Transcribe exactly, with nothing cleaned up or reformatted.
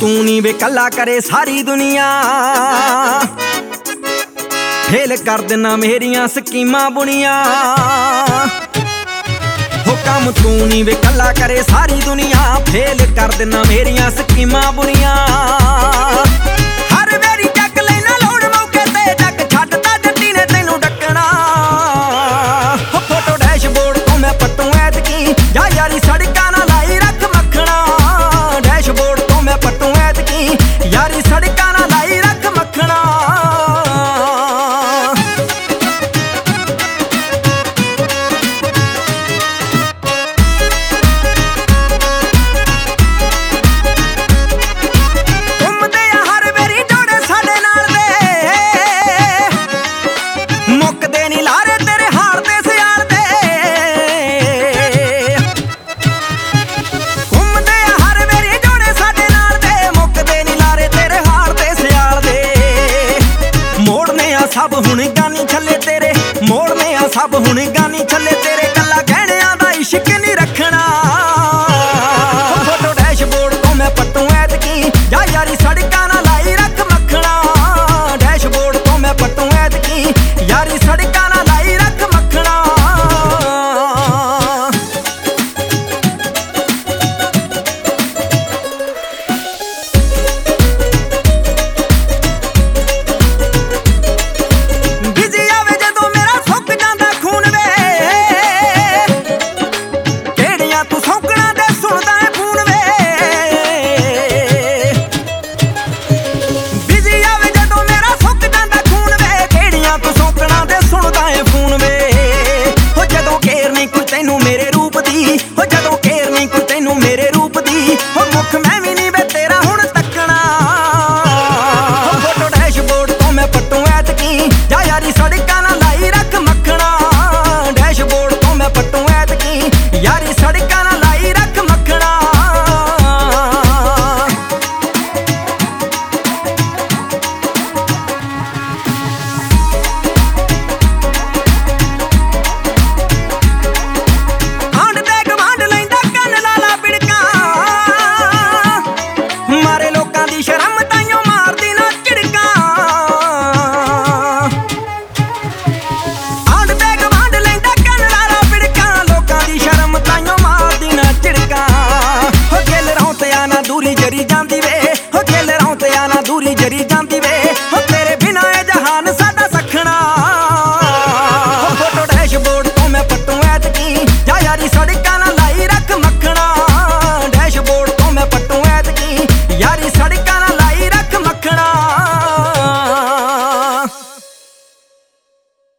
ਤੂੰ ਨੀ ਵੇ ਕੱਲਾ ਕਰੇ ਸਾਰੀ ਦੁਨੀਆ, ਫੇਲ ਕਰ ਦੇਣਾ ਮੇਰੀਆਂ ਸਕੀਮਾਂ ਬੁਣੀਆਂ। ਹੋ ਕੰਮ ਤੂੰ ਨੀ ਵੇ ਕੱਲਾ ਕਰੇ ਸਾਰੀ ਦੁਨੀਆ, ਫੇਲ ਕਰ ਦੇਣਾ ਮੇਰੀਆਂ ਸਕੀਮਾਂ ਬੁਣੀਆਂ। ਹਰ ਵਾਰੀ ਚੱਕ ਲੈਣਾ ਲੋੜ ਮੌਕੇ ਤੇ, ਜੱਗ ਛੱਡਦਾ ਜੱਟੀ ਨੇ ਤੈਨੂੰ ਡੱਕਣਾ। ਹੋ ਫੋਟੋ ਡੈਸ਼ਬੋਰਡ ਤੋਂ ਮੈਂ ਪੱਟੂ ਐਤਕੀ, ਜਾ ਯਾਰੀ ਸੜਕਾਂ ਨਾਲ ਲਾਈ ਰੱਖ ਮੱਖਣਾ। ਡੈਸ਼ਬੋਰਡ ਤੋਂ ਮੈਂ ਪੱਟੂ ਐਤਕੀ, ਯਾਰੀ ਸੜਕਾਂ ਨਾਲ ਲਾਈ ਰੱਖ ਮੱਖਣਾ। ਘੁੰਮਦੇ ਆ ਹਰ ਵਾਰੀ ਜੋੜੇ ਸਾਡੇ ਨਾਲ ਦੇ, ਮੁੱਕਦੇ ਨੀ ਲਾਰੇ ਤੇਰੇ ਹਾਲ ਤੇ ਸਿਆਲ ਦੇ। ਘੁੰਮਦੇ ਆ ਹਰ ਵਾਰੀ ਜੋੜੇ ਸਾਡੇ ਨਾਲ ਦੇ, ਮੁੱਕਦੇ ਨੀ ਲਾਰੇ ਤੇਰੇ ਹਾਲ ਤੇ ਸਿਆਲ ਦੇ। ਮੋੜਨੇ ਆ ਸਭ ਹੁਣ ਗਾਨੀ ਛੱਲੇ ਤੇਰੇ, ਮੋੜਨੇ ਆ ਸਭ ਹੁਣ ਗਾਨੀ